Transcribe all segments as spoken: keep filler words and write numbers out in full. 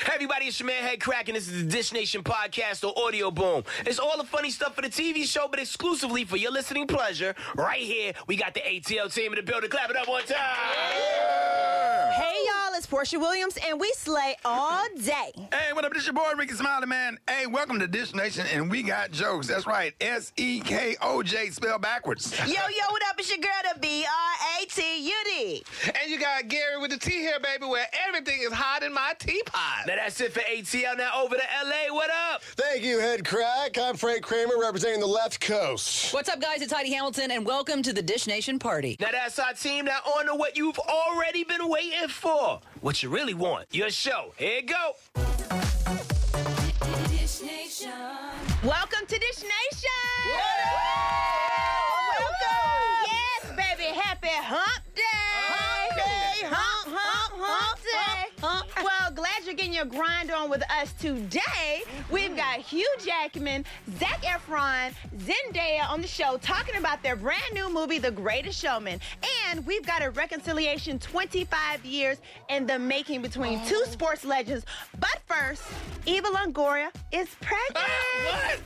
Hey everybody, it's your man Head Crack, and this is the Dish Nation podcast or Audio Boom. It's all the funny stuff for the T V show, but exclusively for your listening pleasure. Right here, we got the A T L team in the building. Clap it up one time. Yeah. Hey y'all, it's Portia Williams, and we slay all day. Hey, what up? This your boy Ricky Smiley, man. Hey, welcome to Dish Nation, and we got jokes. That's right, S E K O J spelled backwards. Yo, yo, what up? It's your girl, the B R A T U D. And you got Gary with the T here, baby, where everything is hot in my teapot. Now that's it for A T L. Now over to L A. What up? Thank you, Head Crack. I'm Frank Kramer, representing the left coast. What's up, guys? It's Heidi Hamilton, and welcome to the Dish Nation party. Now that's our team. Now on to what you've already been waiting for. What you really want. Your show. Here you go. Dish Nation. Welcome to Dish Nation. Welcome. Yes, baby. Happy hump day. Hump day. Hump, hump, hump day. Hump. Well, glad you're getting your grind on with us today. We've got Hugh Jackman, Zac Efron, Zendaya on the show talking about their brand new movie, The Greatest Showman. And we've got a reconciliation twenty-five years in the making between two sports legends. But first, Eva Longoria is pregnant. What?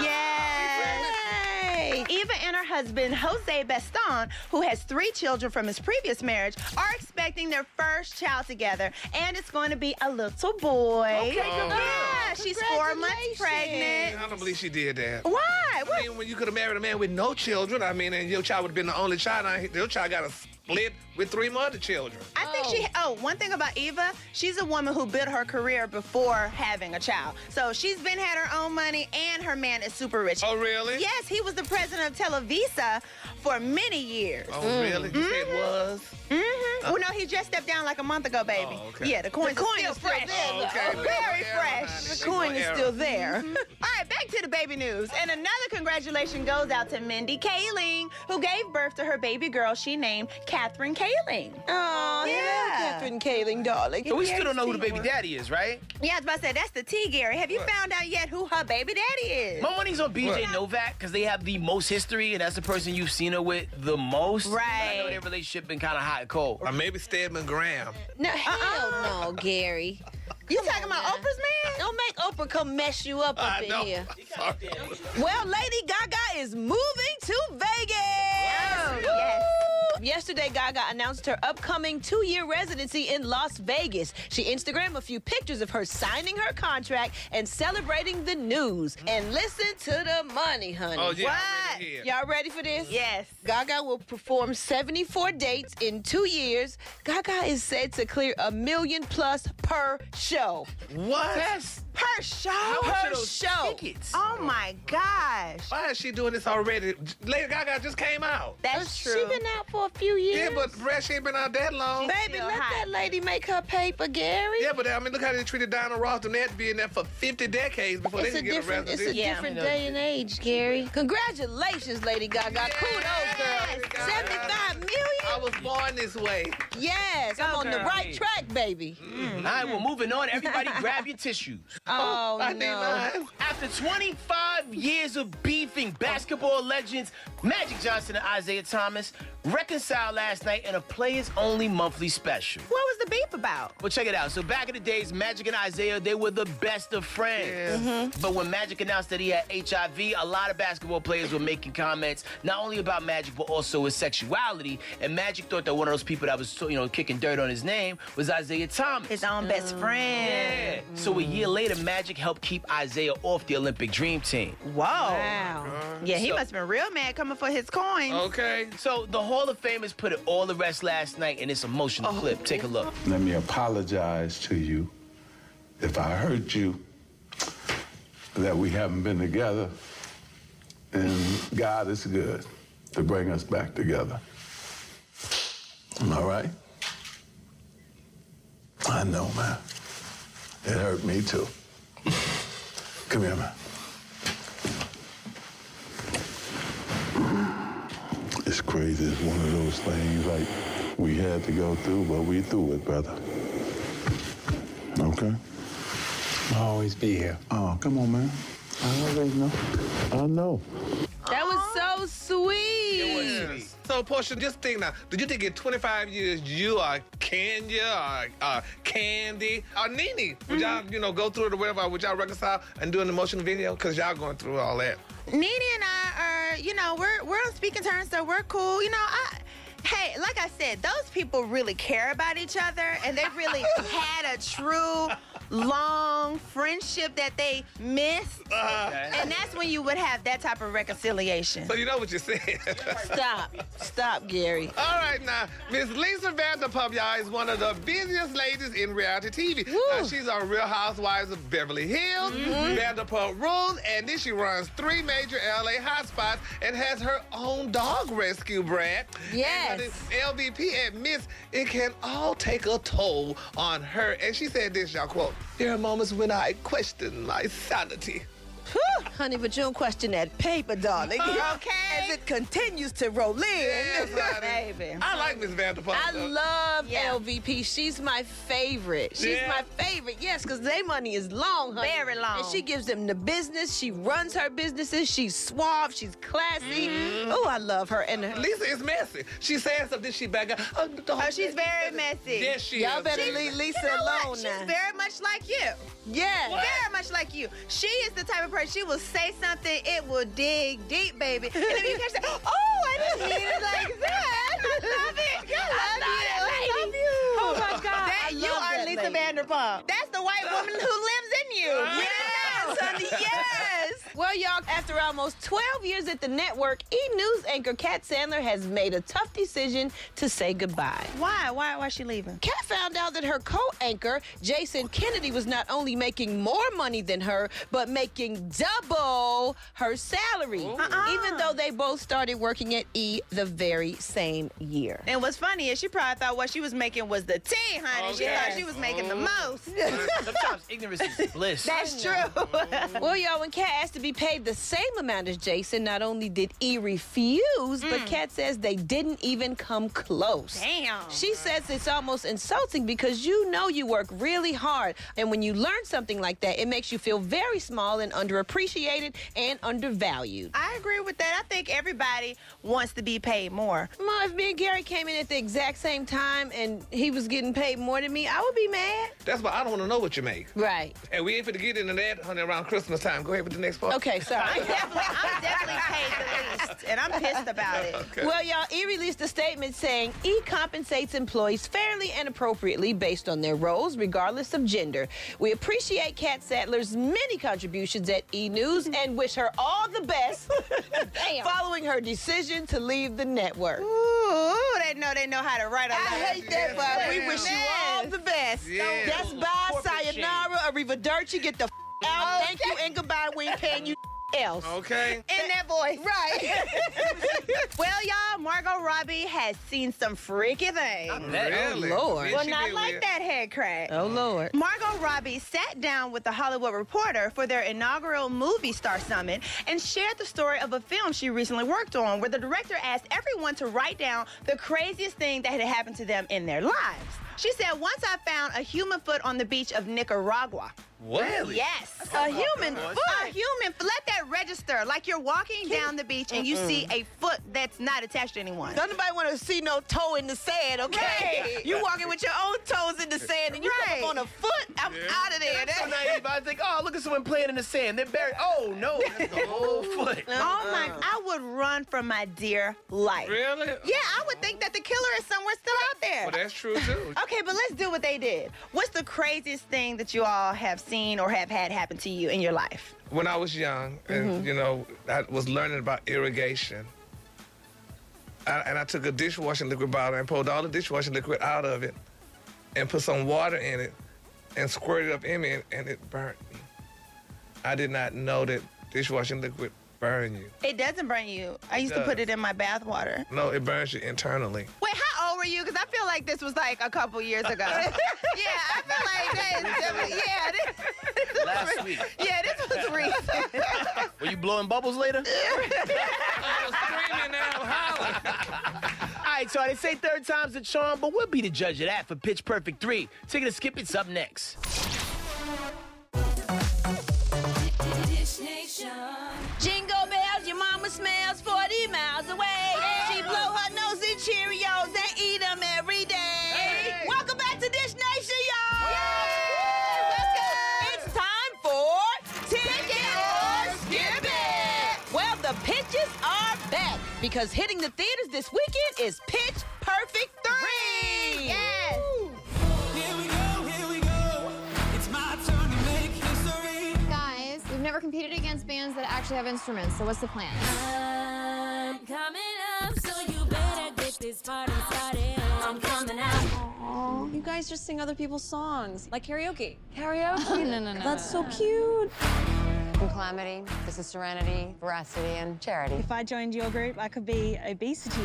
Yes. Eva and her husband, Jose Baston, who has three children from his previous marriage, are expecting their first child together. And it's going to be a little boy. Okay, good Yeah, she's four months pregnant. I don't believe she did that. Why? What? I mean, when you could have married a man with no children, I mean, and your child would have been the only child, now your child got a split with three other children. I think she, oh, one thing about Eva, she's a woman who built her career before having a child. So she's been had her own money, and her man is super rich. Oh, really? Yes, he was the president of Televisa for many years. Oh, really? You said was? Mm-hmm. Well, no, he just stepped down like a month ago, baby. Oh, okay. Yeah, the coin, The coin is is still still fresh. there, though. Okay, Very baby, fresh. honey. The They coin gonna is error. still there. All right, back to the baby news. And another congratulations goes out to Mindy Kaling, who gave birth to her baby girl she named Catherine Kaling. Oh, yeah. Catherine Kaling, darling. So we still don't know who the baby daddy is, right? Yeah, I was about to say, that's the T, Gary. Have you What? found out yet who her baby daddy is? My money's on B J What? Novak because they have the most history, and that's the person you've seen her with the most. Right. I know their relationship been kind of hot and cold. Or maybe Stedman Graham. No, hell no, Gary. You talking about now. Oprah's man? Don't make Oprah come mess you up up I in know. here. Sorry. Well, Lady Gaga is moving to Vegas. Woo! Yes. Yesterday, Gaga announced her upcoming two-year residency in Las Vegas. She Instagrammed a few pictures of her signing her contract and celebrating the news. And listen to the money, honey. Oh, yeah. What? I'm ready here. Y'all ready for this? Yes. Gaga will perform seventy-four dates in two years. Gaga is said to clear a million plus per show. What? Yes. Per show? How much Per are those show. tickets? Oh my gosh. Why is she doing this already? Lady Gaga just came out. That's true. She been out for a few years. Yeah, but Brad, she ain't been out that long. Baby, still let hot. that lady make her paper, Gary. Yeah, but I mean, look how they treated Diana Ross. Them they had to be in there for fifty decades before It's they a could get a different, it's a residency. Yeah. different day and age, Gary. Congratulations, Lady Gaga. Kudos, girl. Lady Gaga. seventy-five million? I was born this way. Yes, I'm Go, on the girl. right track, baby. All right, well, moving on. Everybody grab your tissues. Oh, I need no. mine. After twenty-five years of beefing, basketball legends Magic Johnson and Isaiah Thomas reconciled last night in a players-only monthly special. What was the beef about? Well, check it out. So back in the days, Magic and Isaiah, they were the best of friends. Yeah. Mm-hmm. But when Magic announced that he had H I V, a lot of basketball players were making comments not only about Magic, but also his sexuality. And Magic thought that one of those people that was, you know, kicking dirt on his name was Isaiah Thomas. His own best friend. Yeah. So a year later, Magic helped keep Isaiah off the Olympic Dream Team. Whoa. Wow. Yeah, he So- must have been real mad coming for his coins. Okay. So the Hall of Famers put it all to rest last night in this emotional clip. Take a look. Let me apologize to you if I hurt you, that we haven't been together. And God is good to bring us back together. All right? I know, man. It hurt me too. Come here, man. It's crazy. It's one of those things like we had to go through, but we through it, brother. Okay? I'll always be here. Oh, come on, man. I already know. I know. That was so sweet. Yes. So, Portia, just think now. Do you think in twenty-five years you are Kenya or uh, Candy or Nene? Would y'all, you know, go through it or whatever? Or would y'all reconcile and do an emotional video? Because y'all going through all that. Nene and I are, you know, we're we're on speaking terms, so we're cool. You know, I. Hey, like I said, those people really care about each other, and they really had a true, long friendship that they missed. Uh-huh. And that's when you would have that type of reconciliation. So you know what you said. Stop. Stop, Gary. All right, now, Miss Lisa Vanderpump, y'all, is one of the busiest ladies in reality T V. Now, she's on Real Housewives of Beverly Hills, mm-hmm. Vanderpump Rules, and then she runs three major L A hotspots and has her own dog rescue brand. Yes. And the L V P admits it can all take a toll on her. And she said this, y'all, quote, "There are moments when I question my sanity." Whew, honey, but you don't question that paper, darling. Okay. As it continues to roll in. Yes, honey. Baby. I like Miss Vanderpump. I though. love Yeah. L V P. She's my favorite. She's Yeah. my favorite, yes, because their money is long, honey. Very long. And she gives them the business. She runs her businesses. She's suave. She's classy. Mm-hmm. Oh, I love her. And her. Lisa is messy. She said something, she back up. Oh, Oh, she's very messy. Yes, she Y'all is. better She's- leave Lisa You know alone what? She's now. very much like you. Yeah. Very much like you. She is the type of person, she will say something, it will dig deep, baby. And then you catch that, oh, I didn't mean it like that. I love it. I love, I you. love I love you. Oh, my God. That, I you love are that Lisa lady. Vanderpump. That's the white woman who lives in you. Yes, honey, yes. Well, y'all, after almost twelve years at the network, E! News anchor Kat Sandler has made a tough decision to say goodbye. Why? Why? Why is she leaving? Kat found out that her co-anchor, Jason Kennedy, was not only making more money than her, but making double her salary, Uh-uh. even though they both started working at E! the very same year. And what's funny is she probably thought what she was making was the tea, honey. She Okay. thought she was making the most. Sometimes ignorance is bliss. That's true. Well, y'all, when Kat asked to be paid the same amount as Jason, not only did E! refuse, but Kat says they didn't even come close. Damn. She says it's almost insulting because you know you work really hard. And when you learn something like that, it makes you feel very small and underappreciated and undervalued. I agree with that. I think everybody wants to be paid more. Ma, if me and Gary came in at the exact same time and he was getting paid more than me, I would be mad. That's why I don't want to know what you make. Right. And we ain't finna get into that, honey, around Christmas time. Go ahead with the next part. Okay, sorry. I'm definitely, I'm definitely paid the least, and I'm pissed about it. Okay. Well, y'all, E! released a statement saying E! compensates employees fairly and appropriately based on their roles, regardless of gender. We appreciate Kat Sadler's many contributions at E! News and wish her all the best following her decision to leave the network. Ooh, they know they know how to write a I letter. hate that, but we Yeah. wish you all the best. Yeah. That's bye, Corporate sayonara, arrivederci, get the f- out. Thank you and goodbye. We ain't paying you else. Okay. In that voice. Right. Well, y'all, Margot Robbie has seen some freaky things. Really? Lord. Did Well, she not get like weird? that head crack. Oh, Lord. Margot Robbie sat down with the Hollywood Reporter for their inaugural movie star summit and shared the story of a film she recently worked on where the director asked everyone to write down the craziest thing that had happened to them in their lives. She said, once I found a human foot on the beach of Nicaragua. What? Yes. A human foot. A human foot. Let that register. Like you're walking down the beach and you see a foot that's not attached to anyone. Don't nobody want to see no toe in the sand, okay? Right. You walking with your own toes in the sand and you Right. come up on a foot, I'm out of there. So That- naive. I think, oh, look at someone playing in the sand. They're buried. Oh, no. That's the whole foot. Oh my, I would run for my dear life. Really? Yeah, I would think that the killer is somewhere still out there. Well, that's true, too. Okay, but let's do what they did. What's the craziest thing that you all have seen or have had happen to you in your life? When I was young, and, you know, I was learning about irrigation, I, and I took a dishwashing liquid bottle and pulled all the dishwashing liquid out of it and put some water in it and squirted it up in me, and, and it burnt me. I did not know that dishwashing liquid burn you. It doesn't burn you. I used to put does. it in my bath water. No, it burns you internally. Wait, how old were you? Because I feel like this was like a couple years ago. Yeah, I feel like that is definitely, yeah. This, Last week. yeah, this was recent. Were you blowing bubbles later? I was screaming and hollering. All right, so they say third time's the charm, but we'll be the judge of that for Pitch Perfect three. Take it to Skip It's up next. Jingle bells, your mama smells for because hitting the theaters this weekend is Pitch Perfect three. Yes. Here we go, here we go. It's my turn to make history. Guys, we've never competed against bands that actually have instruments, so what's the plan? I'm coming up, so you better get this party started. I'm coming out. Oh, you guys just sing other people's songs, like karaoke. Karaoke? no, no, no. That's so cute. I'm Calamity. This is Serenity, Veracity, and Charity. If I joined your group, I could be obesity.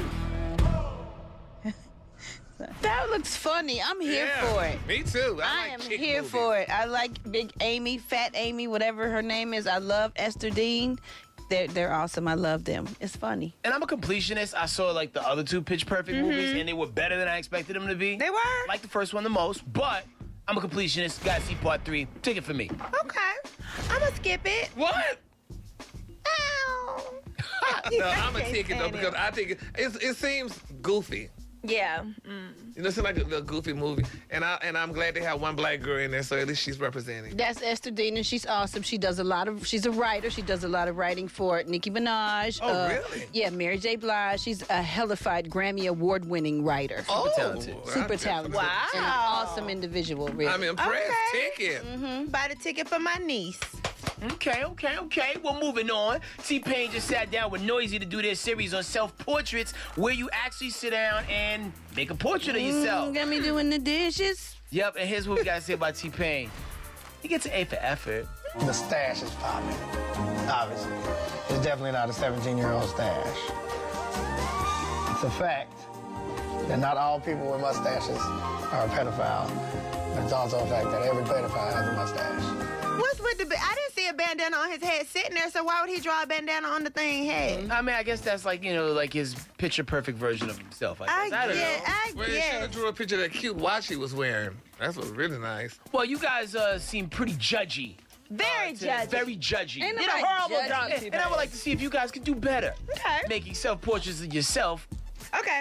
That looks funny. I'm here Yeah, for it. Me too. I, I like am chick here movies. for it. I like Big Amy, Fat Amy, whatever her name is. I love Esther Dean. They're, they're awesome. I love them. It's funny. And I'm a completionist. I saw like the other two Pitch Perfect Mm-hmm. movies, and they were better than I expected them to be. They were? I like the first one the most, but I'm a completionist. Gotta see part three. Take it for me. Okay. I'm gonna skip it. What? Ow. No, I'm a can't ticket though stand because I think it, it, it seems goofy. Yeah. You know, it seems like a, a goofy movie, and I and I'm glad they have one black girl in there, so at least she's representing. That's Esther Dean, and she's awesome. She does a lot of, she's a writer. She does a lot of writing for Nicki Minaj. Oh, really? Yeah, Mary J. Blige. She's a hellified Grammy Award-winning writer. Oh, talented. Super I talented. definitely- Wow. And an awesome individual, really. I'm impressed. Okay. Ticket. Mm-hmm. Buy the ticket for my niece. Okay, okay, okay. Well, moving on. T-Pain just sat down with Noisy to do their series on self-portraits, where you actually sit down and make a portrait of yourself. Mm, got me doing the dishes. Yep, and here's what we gotta say about T-Pain. He gets an A for effort. The stash is popping, obviously. It's definitely not a seventeen-year-old stash. It's a fact that not all people with mustaches are a pedophile, but it's also a fact that every pedophile has a mustache. What's with the? ba- I didn't see a bandana on his head sitting there, so why would he draw a bandana on the thing head? I mean, I guess that's like, you know, like his picture-perfect version of himself, I guess. I I don't get, know. I Well, you should guess. have drew a picture of that cute watch he was wearing. That's what's really nice. Well, you guys uh, seem pretty judgy. Very Today. judgy. Very judgy. Ain't Did a nobody horrible judging job. T-Pain. And I would like to see if you guys could do better. Okay. Making self-portraits of yourself. Okay.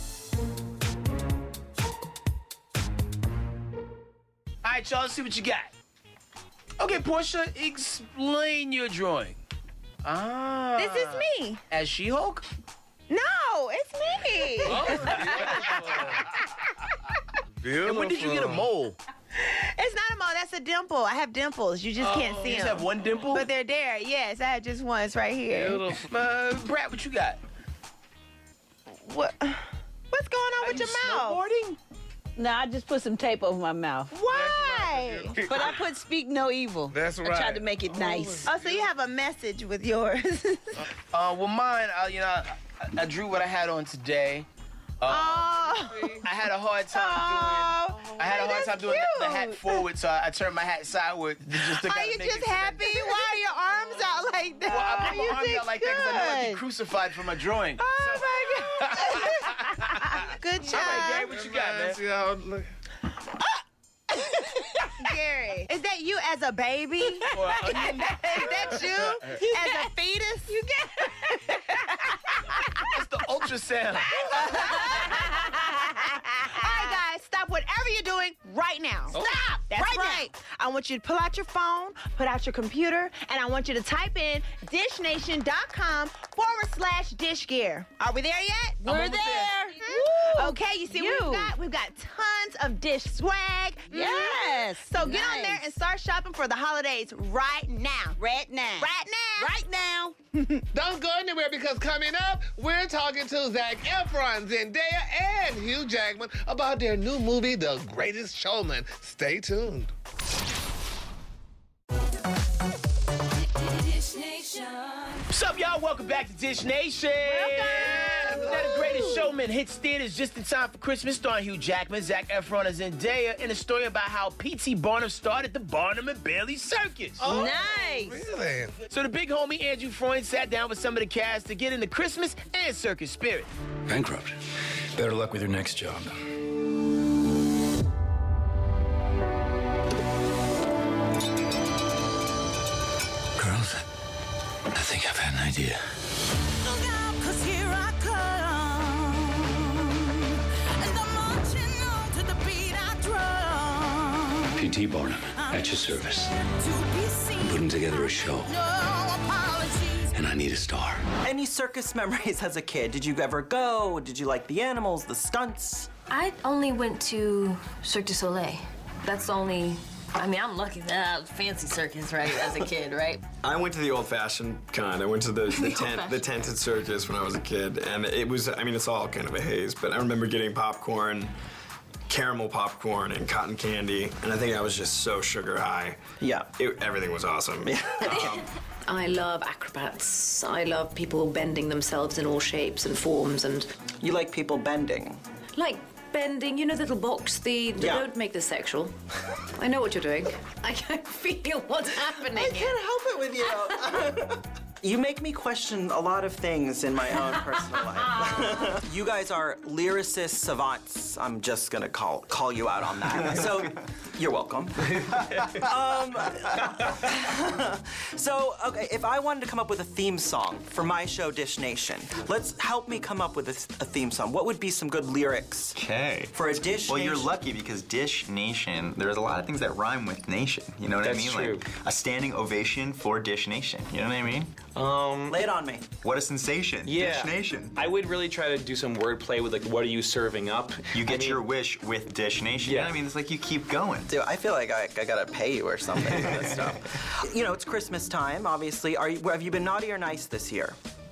All right, y'all, let's see what you got. Okay, Portia, explain your drawing. Ah. This is me. As She-Hulk? No, it's me. Beautiful. And when did you get a mole? It's not a mole. That's a dimple. I have dimples. You just can't see You just them. have one dimple? But they're there. Yes, I have just one. It's right here. Beautiful. Uh, Brad, what you got? What? What's going on Are with you your mouth? snowboarding? No, I just put some tape over my mouth. Why? But I put speak no evil. That's I right. tried to make it nice. Oh, so you have a message with yours. Uh, well, mine, uh, you know, I, I drew what I had on today. Uh, oh. I had a hard time Oh. doing. I had a hard That's time doing the, the hat cute. forward, so I, I turned my hat sideward. to Just to Are kinda you make just it so that- happy? Why are your arms out like that? Well, I put you my arms did out like that because I know I'd be good. crucified for my drawing. Oh my God. Good job. All right, Gary, what you got, man? See how- look. Gary, is that you as a baby? Or an onion? Is that you as a fetus? You get It's the ultrasound. All right, guys, stop whatever you're doing right now. Oh. Stop. That's Right right. I want you to pull out your phone, put out your computer, and I want you to type in dishnation.com forward slash dishgear. Are we there yet? We're almost there. Woo. Okay, you see what You. we've got? We've got tons of dish swag. Yes. So get on Nice. there and start shopping for the holidays right now. Right now. Right now. Right now. Don't go anywhere because coming up, we're talking to Zac Efron, Zendaya, and Hugh Jackman about their new movie, The Greatest Showman. Stay tuned. Dish Nation. What's up, y'all? Welcome back to Dish Nation. Welcome. Now, The Greatest Showman hits theaters just in time for Christmas, starring Hugh Jackman, Zac Efron, and Zendaya, in a story about how P T Barnum started the Barnum and Bailey Circus. Nice. Really? So the big homie Andrew Freund sat down with some of the cast to get into Christmas and circus spirit. Bankrupt. Better luck with your next job. Girls, I think I've had an idea. Look out, 'cause here I come. And I'm marching on to the beat I drum. P T Barnum, at your service. To be seen. Putting together a show. No apologies. and I need a star. Any circus memories as a kid? Did you ever go? Did you like the animals, the stunts? I only went to Cirque du Soleil. That's the only, I mean, I'm lucky that I was fancy circus, right, as a kid, right? I went to the old-fashioned kind. I went to the, the, tent, the tented circus when I was a kid, and it was, I mean, it's all kind of a haze, but I remember getting popcorn, caramel popcorn, and cotton candy, and I think I was just so sugar high. Yeah. It, everything was awesome. um, I love acrobats. I love people bending themselves in all shapes and forms, and... You like people bending? Like bending, you know, the little box, the... the Yeah. Don't make this sexual. I know what you're doing. I can feel what's happening. I can't help it with you. You make me question a lot of things in my own personal life. You guys are lyricist savants. I'm just gonna call call you out on that. So, you're welcome. um, so, okay, if I wanted to come up with a theme song for my show, Dish Nation, let's help me come up with a, a theme song. What would be some good lyrics? Okay. For a Dish Well, Nation? you're lucky because Dish Nation, there's a lot of things that rhyme with nation. You know what That's I mean? true. Like a standing ovation for Dish Nation. You know what I mean? Um, Lay it on me. What a sensation. Yeah. Dish Nation. I would really try to do some wordplay with like, what are you serving up? You get I mean, your wish with Dish Nation. Yeah. You know what I mean? It's like you keep going. Dude, I feel like I, I gotta pay you or something for this stuff. You know, it's Christmas time, obviously. Are you, have you been naughty or nice this year?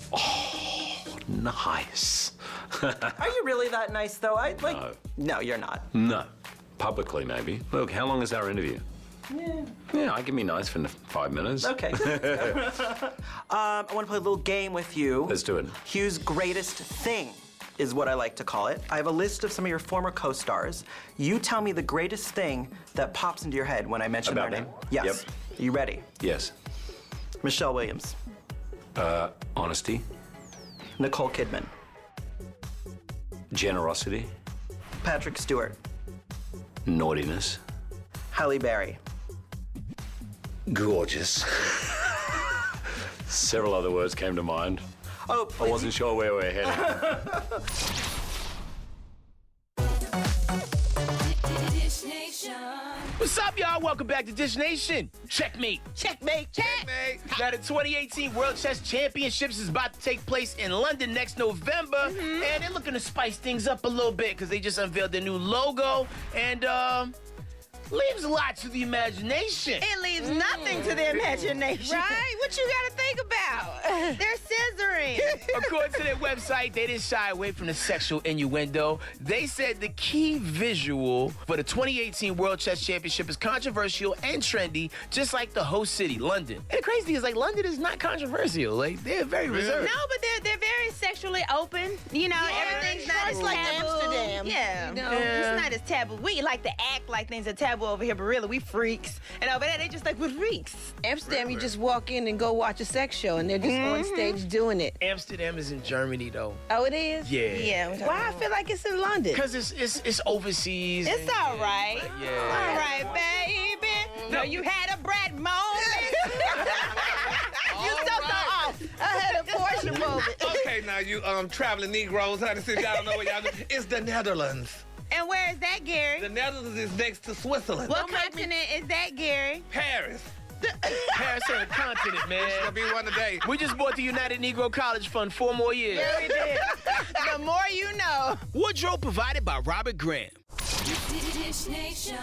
Nice. Are you really that nice, though? I like. No. No, you're not. No. Publicly, maybe. Look, how long is our interview? Yeah. Yeah, I can be nice for five minutes. Okay. um, I want to play a little game with you. Let's do it. Hugh's greatest thing is what I like to call it. I have a list of some of your former co-stars. You tell me the greatest thing that pops into your head when I mention About their them? name. Yes. Yep. You ready? Yes. Michelle Williams. Uh, honesty. Nicole Kidman. Generosity. Patrick Stewart. Naughtiness. Halle Berry. Gorgeous. Several other words came to mind. Oh, I wasn't sure where we were heading. Dish Nation. What's up, y'all? Welcome back to Dish Nation. Checkmate. Checkmate. Checkmate. Now, the twenty eighteen World Chess Championships is about to take place in London next November, Mm-hmm. and they're looking to spice things up a little bit because they just unveiled their new logo, and um, leaves a lot to the imagination. It leaves nothing to the imagination. Right? What you gotta think about? They're scissoring. According to their website, they didn't shy away from the sexual innuendo. They said the key visual for the twenty eighteen World Chess Championship is controversial and trendy, just like the host city, London. And the crazy thing is, like, London is not controversial. Like, they're very reserved. No, but they're they're very sexually open. You know, Yeah, everything's sure. not It's as like taboo. Amsterdam, Yeah, you know? it's not as taboo. We like to act like things are taboo over here, but really we freaks. And over there they just like, we're freaks. Amsterdam, you just walk in and go watch a sex show, and they're just on stage doing it. Amsterdam is in Germany, though. Oh, it is? Yeah. Yeah. Why I feel like it's in London? Because it's, it's, it's overseas. It's and- all right. Yeah. All right, baby. No, you had a Brad moment. You so so off. I had a portion moment. Okay, now you um traveling Negroes, honey, since y'all don't know what y'all do. It's the Netherlands. And where is that, Gary? The Netherlands is next to Switzerland. What continent is that, Gary? Paris. Paris on the continent, man. It's gonna be one today. We just bought the United Negro College Fund four more years. Yeah, we did. The more you know. Wardrobe provided by Robert Graham. Dish Nation.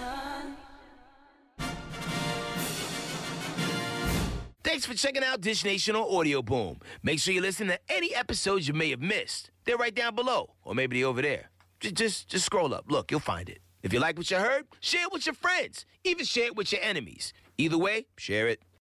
Thanks for checking out Dish Nation on Audio Boom. Make sure you listen to any episodes you may have missed. They're right down below, or maybe they're over there. Just, just, just scroll up. Look, you'll find it. If you like what you heard, share it with your friends. Even share it with your enemies. Either way, share it.